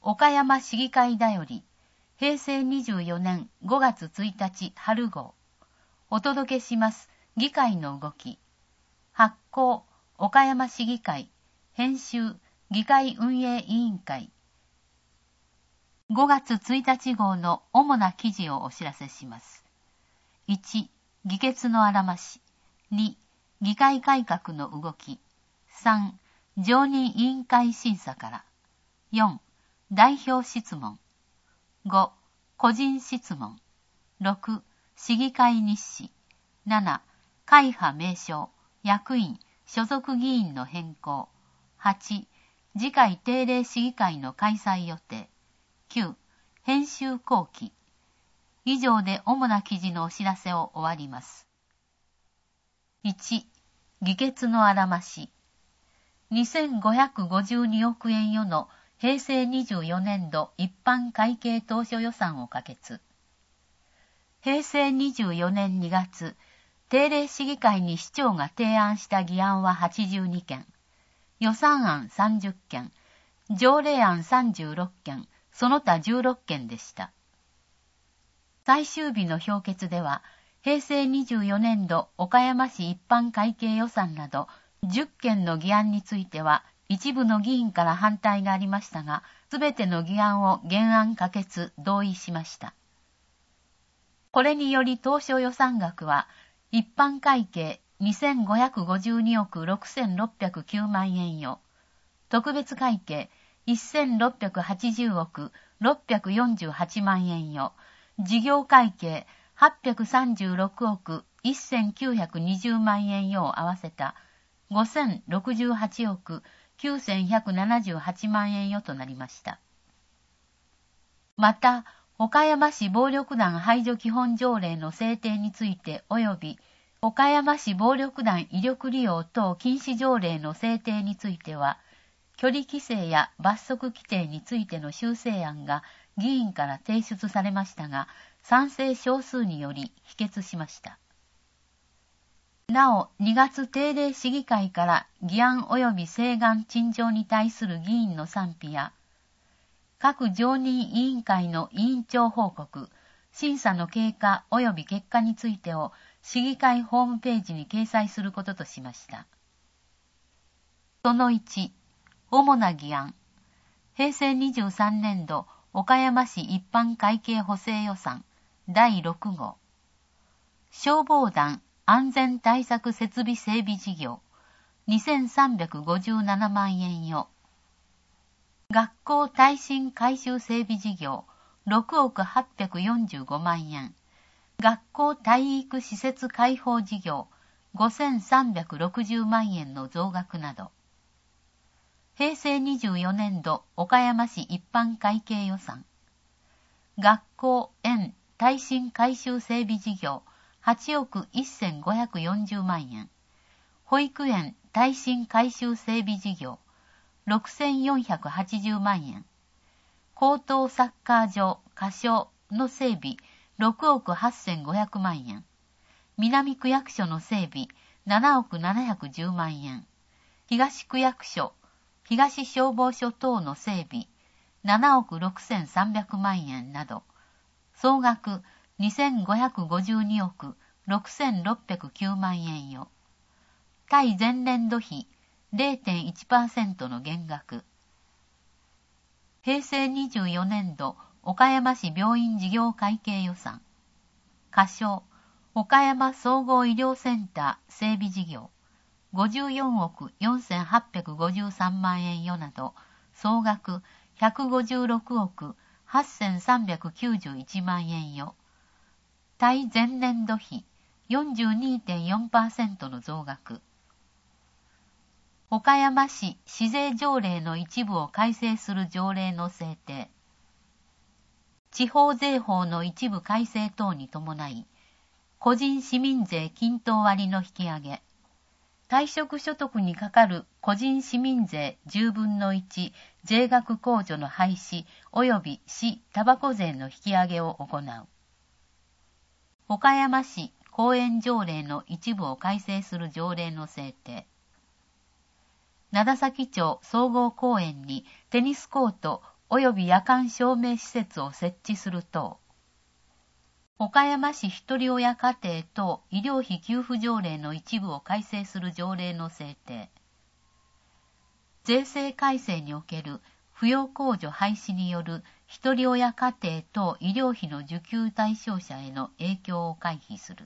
岡山市議会だより、平成24年5月1日春号。お届けします。議会の動き。発行、岡山市議会。編集、議会運営委員会。5月1日号の主な記事をお知らせします。1、議決のあらまし。2、議会改革の動き。3、常任委員会審査から。4、代表質問。5、個人質問。6、市議会日誌。7、会派名称、役員、所属議員の変更。8、次回定例市議会の開催予定。9、編集後期。以上で主な記事のお知らせを終わります。1、議決のあらまし。2552億円余の平成24年度一般会計当初予算を可決。平成24年2月、定例市議会に市長が提案した議案は82件、予算案30件、条例案36件、その他16件でした。最終日の評決では、平成24年度岡山市一般会計予算など10件の議案については、一部の議員から反対がありましたが、すべての議案を原案可決、同意しました。これにより当初予算額は、一般会計2552億6609万円よ、特別会計1680億648万円よ、事業会計836億1920万円よを合わせた5068億9178万円よとなりました。また、岡山市暴力団排除基本条例の制定について及び、岡山市暴力団威力利用等禁止条例の制定については、距離規制や罰則規定についての修正案が議員から提出されましたが、賛成少数により否決しました。なお、2月定例市議会から議案及び請願陳情に対する議員の賛否や、各常任委員会の委員長報告、審査の経過及び結果についてを市議会ホームページに掲載することとしました。その1、主な議案。平成23年度岡山市一般会計補正予算第6号。消防団安全対策設備整備事業2357万円よ。学校耐震改修整備事業6億845万円。学校体育施設開放事業5360万円の増額など。平成24年度岡山市一般会計予算。学校園耐震改修整備事業8億1540万円。保育園耐震改修整備事業6480万円。高等サッカー場仮称の整備6億8500万円。南区役所の整備7億710万円。東区役所、東消防署等の整備7億6300万円など、総額2552億6609万円よ。対前年度比 0.1% の減額。平成24年度岡山市病院事業会計予算。仮称、岡山総合医療センター整備事業。54億4853万円よなど、総額156億8391万円よ。対前年度比 42.4% の増額。岡山市市税条例の一部を改正する条例の制定。地方税法の一部改正等に伴い、個人市民税均等割の引き上げ。退職所得にかかる個人市民税10分の1税額控除の廃止及び市タバコ税の引き上げを行う。岡山市公園条例の一部を改正する条例の制定。灘崎町総合公園にテニスコート及び夜間照明施設を設置する等。岡山市ひとり親家庭等医療費給付条例の一部を改正する条例の制定。税制改正における扶養控除廃止によるひとり親家庭等医療費の受給対象者への影響を回避する。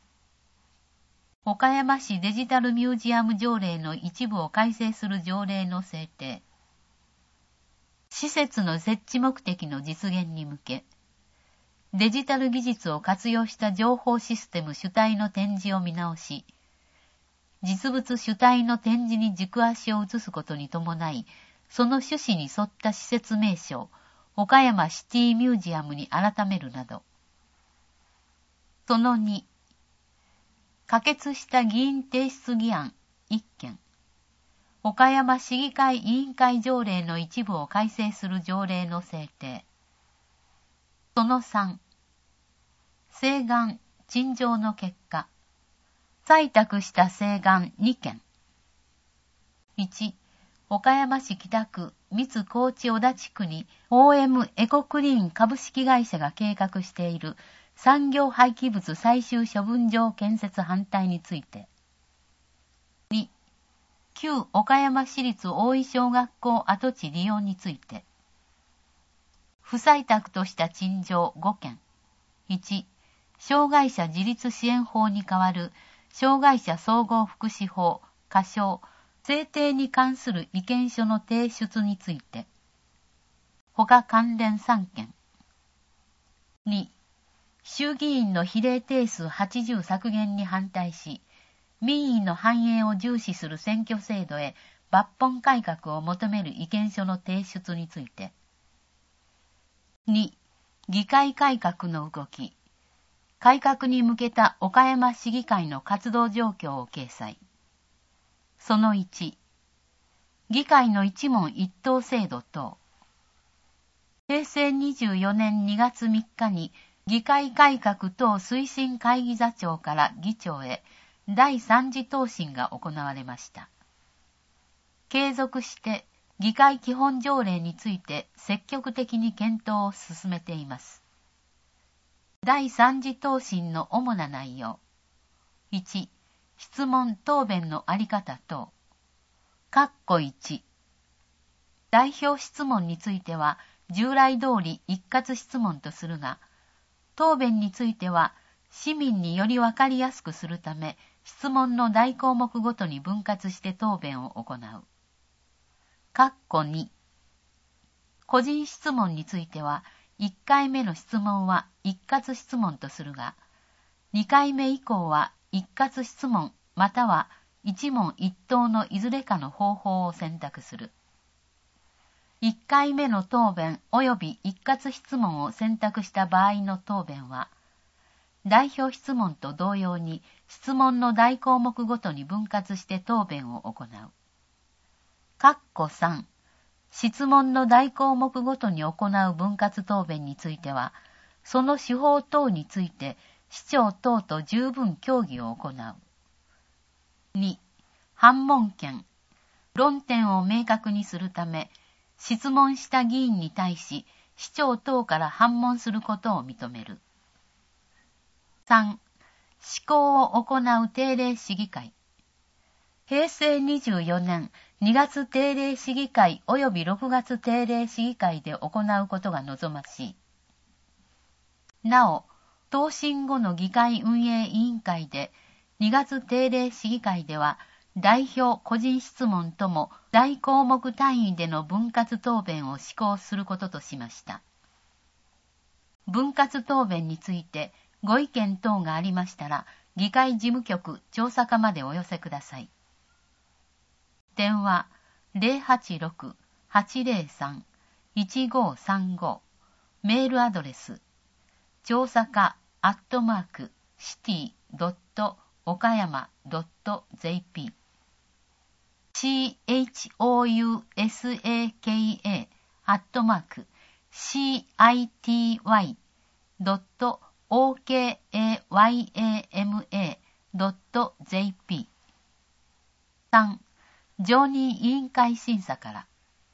岡山市デジタルミュージアム条例の一部を改正する条例の制定。施設の設置目的の実現に向け、デジタル技術を活用した情報システム主体の展示を見直し、実物主体の展示に軸足を移すことに伴い、その趣旨に沿った施設名称、岡山シティミュージアムに改めるなど。その2、可決した議員提出議案1件、岡山市議会委員会条例の一部を改正する条例の制定。その3、請願、陳情の結果、採択した請願2件。1、岡山市北区三津高知小田地区に OM エコクリーン株式会社が計画している産業廃棄物最終処分場建設反対について。2、旧岡山市立大井小学校跡地利用について。不採択とした陳情5件。1、障害者自立支援法に代わる障害者総合福祉法仮称制定に関する意見書の提出について。他関連3件。2、衆議院の比例定数80削減に反対し、民意の反映を重視する選挙制度へ抜本改革を求める意見書の提出について。2、議会改革の動き。改革に向けた岡山市議会の活動状況を掲載。その1、議会の一問一答制度等。平成24年2月3日に議会改革等推進会議座長から議長へ第3次答申が行われました。継続して議会基本条例について積極的に検討を進めています。第3次答申の主な内容。1、質問答弁のあり方等。括弧1。代表質問については従来通り一括質問とするが、答弁については市民によりわかりやすくするため、質問の大項目ごとに分割して答弁を行う。括弧2。個人質問については、1回目の質問は一括質問とするが、2回目以降は一括質問または一問一答のいずれかの方法を選択する。1回目の答弁及び一括質問を選択した場合の答弁は、代表質問と同様に質問の大項目ごとに分割して答弁を行う。括弧3。質問の大項目ごとに行う分割答弁については、その手法等について市長等と十分協議を行う。2、反問権。論点を明確にするため、質問した議員に対し、市長等から反問することを認める。3、施行を行う定例市議会。平成24年2月定例市議会及び6月定例市議会で行うことが望ましい。なお、答申後の議会運営委員会で2月定例市議会では代表個人質問とも大項目単位での分割答弁を施行することとしました。分割答弁についてご意見等がありましたら、議会事務局調査課までお寄せください。電話 086-803-1535 メールアドレス調査課@city.okayama.jp chousaka@city.okayama.jp 3. 常任委員会審査から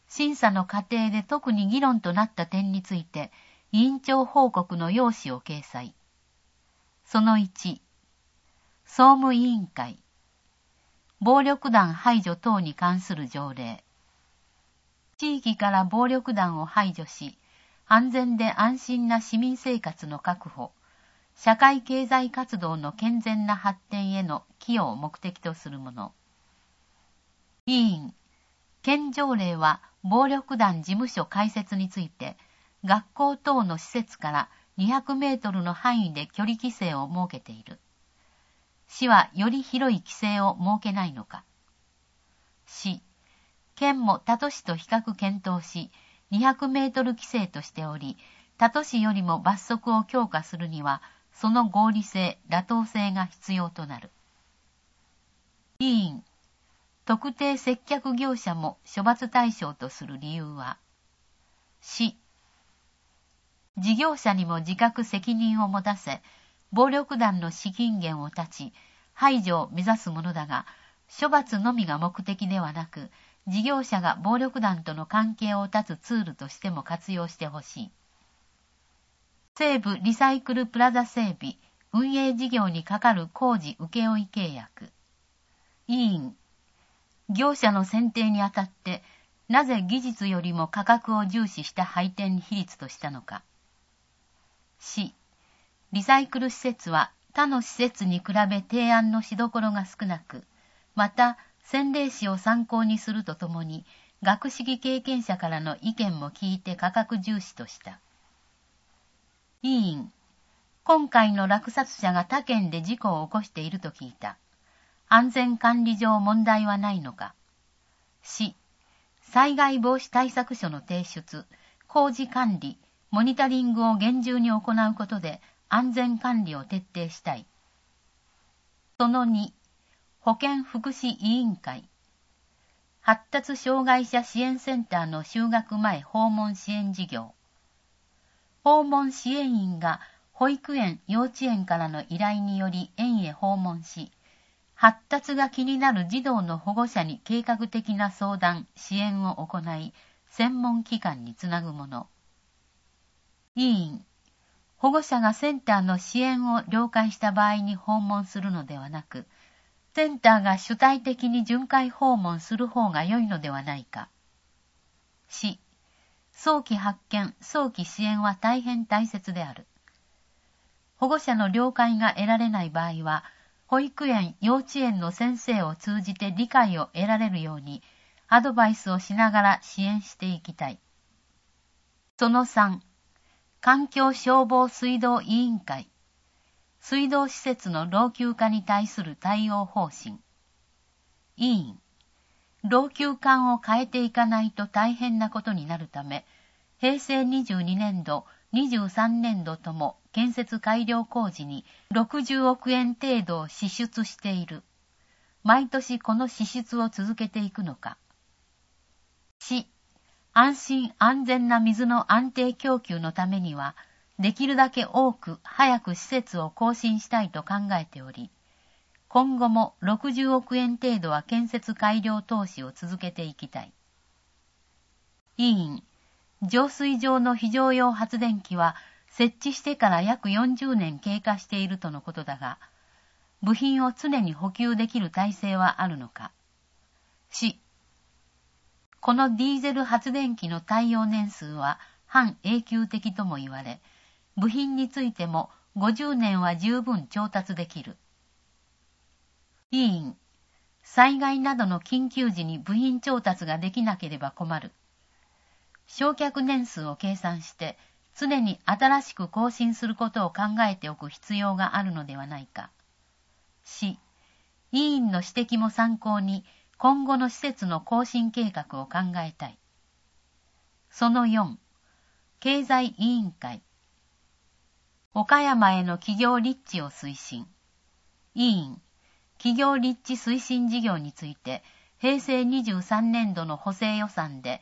審査の過程で特に議論となった点について、委員長報告の要旨を掲載。その1、総務委員会。暴力団排除等に関する条例。地域から暴力団を排除し、安全で安心な市民生活の確保、社会経済活動の健全な発展への寄与を目的とするもの。委員、県条例は暴力団事務所開設について、学校等の施設から200メートルの範囲で距離規制を設けている。市はより広い規制を設けないのか。市、県も他都市と比較検討し、200メートル規制としており、他都市よりも罰則を強化するには、その合理性、妥当性が必要となる。委員、特定接客業者も処罰対象とする理由は、市、事業者にも自覚責任を持たせ、暴力団の資金源を断ち、排除を目指すものだが、処罰のみが目的ではなく、事業者が暴力団との関係を断つツールとしても活用してほしい。西部リサイクルプラザ整備、運営事業にかかる工事請負契約。委員、業者の選定にあたって、なぜ技術よりも価格を重視した配点比率としたのか。市、リサイクル施設は他の施設に比べ提案のしどころが少なく、また先例史を参考にするとともに、学識経験者からの意見も聞いて価格重視とした。委員、今回の落札者が他県で事故を起こしていると聞いた。安全管理上問題はないのか。市、災害防止対策書の提出、工事管理、モニタリングを厳重に行うことで安全管理を徹底したい。その2、保健福祉委員会。発達障害者支援センターの就学前訪問支援事業。訪問支援員が保育園・幼稚園からの依頼により園へ訪問し、発達が気になる児童の保護者に計画的な相談・支援を行い、専門機関につなぐもの。委員、保護者がセンターの支援を了解した場合に訪問するのではなく、センターが主体的に巡回訪問する方が良いのではないか。市、早期発見、早期支援は大変大切である。保護者の了解が得られない場合は、保育園・幼稚園の先生を通じて理解を得られるように、アドバイスをしながら支援していきたい。その3、環境消防水道委員会。水道施設の老朽化に対する対応方針。委員、老朽管を変えていかないと大変なことになるため、平成22年度、23年度とも建設改良工事に60億円程度を支出している。毎年この支出を続けていくのか。市、安心安全な水の安定供給のためには、できるだけ多く早く施設を更新したいと考えており、今後も60億円程度は建設改良投資を続けていきたい。委員、浄水場の非常用発電機は設置してから約40年経過しているとのことだが、部品を常に補給できる体制はあるのか。市、このディーゼル発電機の耐用年数は半永久的とも言われ、部品についても50年は十分調達できる。委員、災害などの緊急時に部品調達ができなければ困る。焼却年数を計算して常に新しく更新することを考えておく必要があるのではないか。市、委員の指摘も参考に今後の施設の更新計画を考えたい。その4、経済委員会。岡山への企業立地を推進。委員、企業立地推進事業について、平成23年度の補正予算で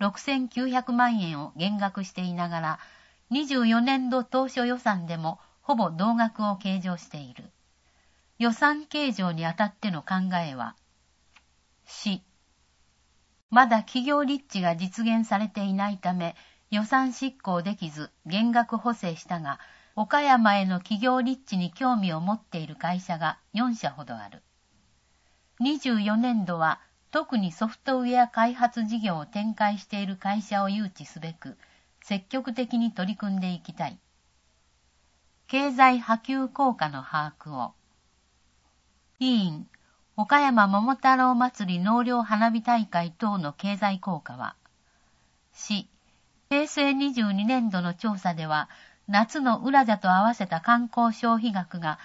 6900万円を減額していながら、24年度当初予算でもほぼ同額を計上している。予算計上にあたっての考えは、市、 まだ企業立地が実現されていないため、予算執行できず減額補正したが、岡山への企業立地に興味を持っている会社が4社ほどある。24年度は特にソフトウェア開発事業を展開している会社を誘致すべく、積極的に取り組んでいきたい。経済波及効果の把握を。委員、岡山桃太郎祭り納涼花火大会等の経済効果は、市、平成22年度の調査では、夏の浦座と合わせた観光消費額が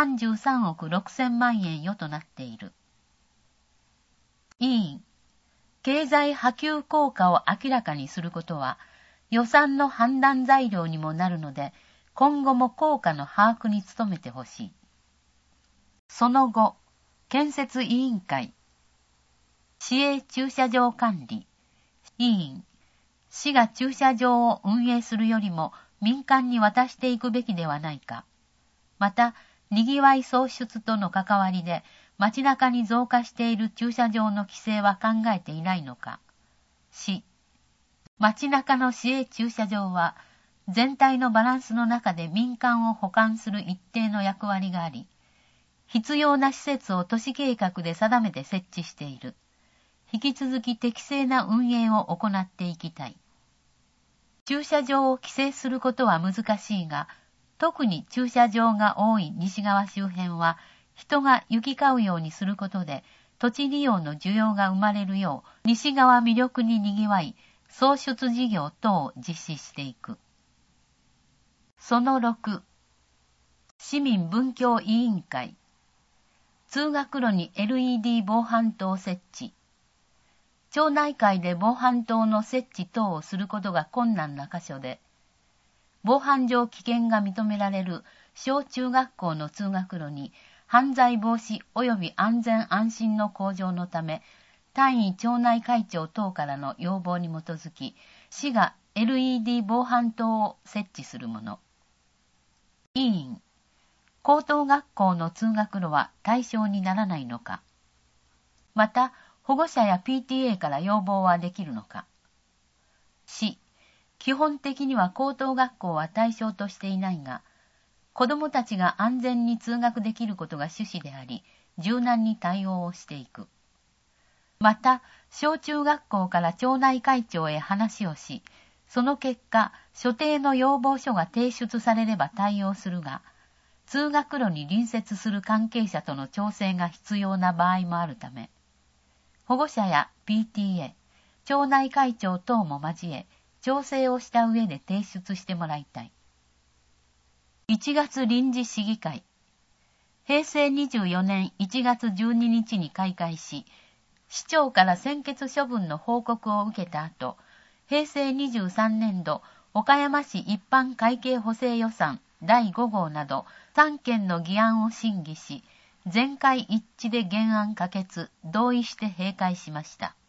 33億6000万円余となっている。委員、経済波及効果を明らかにすることは、予算の判断材料にもなるので、今後も効果の把握に努めてほしい。その後、建設委員会、市営駐車場管理、委員、市が駐車場を運営するよりも民間に渡していくべきではないか。また、賑わい創出との関わりで街中に増加している駐車場の規制は考えていないのか。市、街中の市営駐車場は全体のバランスの中で民間を補完する一定の役割があり、必要な施設を都市計画で定めて設置している。引き続き適正な運営を行っていきたい。駐車場を規制することは難しいが、特に駐車場が多い西側周辺は、人が行き交うようにすることで、土地利用の需要が生まれるよう、西側魅力に賑わい、創出事業等を実施していく。その6、市民文教委員会、通学路に LED 防犯灯設置。町内会で防犯灯の設置等をすることが困難な箇所で、防犯上危険が認められる小中学校の通学路に犯罪防止及び安全安心の向上のため、単位町内会長等からの要望に基づき、市が LED 防犯灯を設置するもの。委員、高等学校の通学路は対象にならないのか。また、保護者や PTA から要望はできるのか。市、基本的には高等学校は対象としていないが、子どもたちが安全に通学できることが趣旨であり、柔軟に対応をしていく。また、小中学校から町内会長へ話をし、その結果、所定の要望書が提出されれば対応するが、通学路に隣接する関係者との調整が必要な場合もあるため、保護者や PTA、町内会長等も交え、調整をした上で提出してもらいたい。1月臨時市議会。平成24年1月12日に開会し、市長から専決処分の報告を受けた後、平成23年度岡山市一般会計補正予算第5号など3件の議案を審議し、全会一致で原案可決、同意して閉会しました。